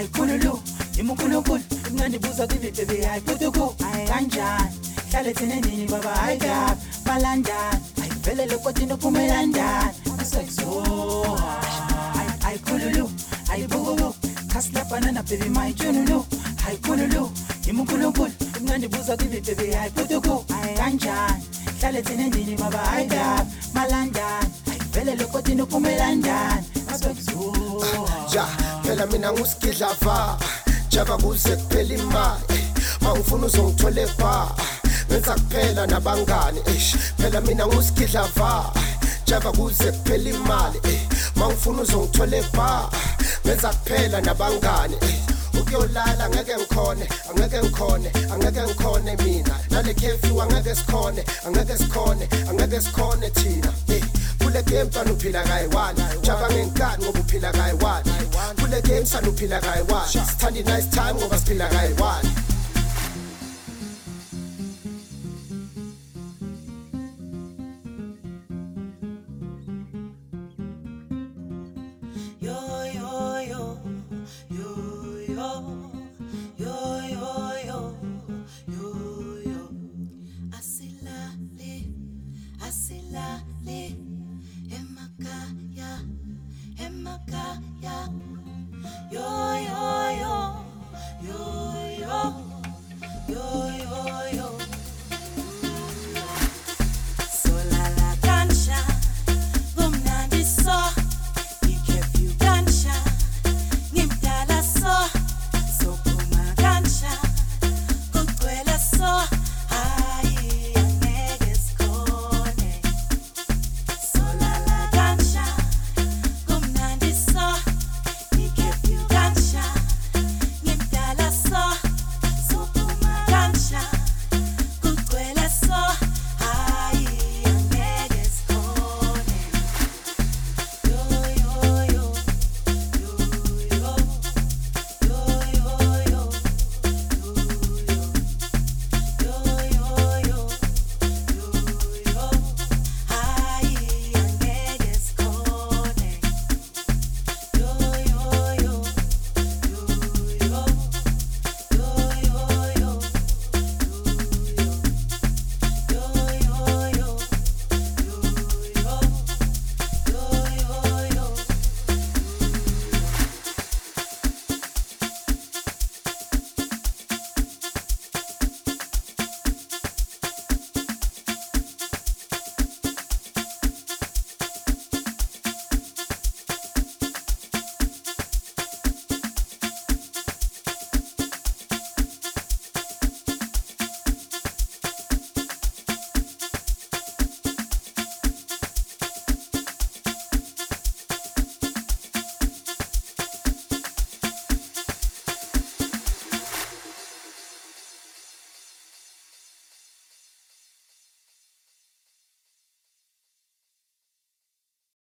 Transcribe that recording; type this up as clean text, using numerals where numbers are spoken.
ayikhululu imukhulukulu ngandibuza kivi baby ayikutuku kanjani hlale thina endini baba ayidab balandani ayivelele kodwa inophumelandani asekuzo ayikhululu ayibukuku khasilabhanana baby mayitshunulu ayikhululu imukhulukulu ngandibuza kivi baby ayikutuku kanjani hlale thina endini baba ayidab balandani ayivelele kodwa inophumelandani asekuzo ja phela mina ngusigidlava java kuze kuphela imali mangifuna uzongithola ebar ngenza kuphela nabangani phela mina ngusigidlava java kuze kuphela imali mangifuna uzongithola ebar ngenza kuphela nabangani ukuyolala angeke ngikhone mina nale curfew angeke sikhone thina kule game sana uphila kayi-one java ngenkani ngoba uphila kayi-one kule game sana uphila kayi-one sithanda i-nice time ngoba siphila kayi-one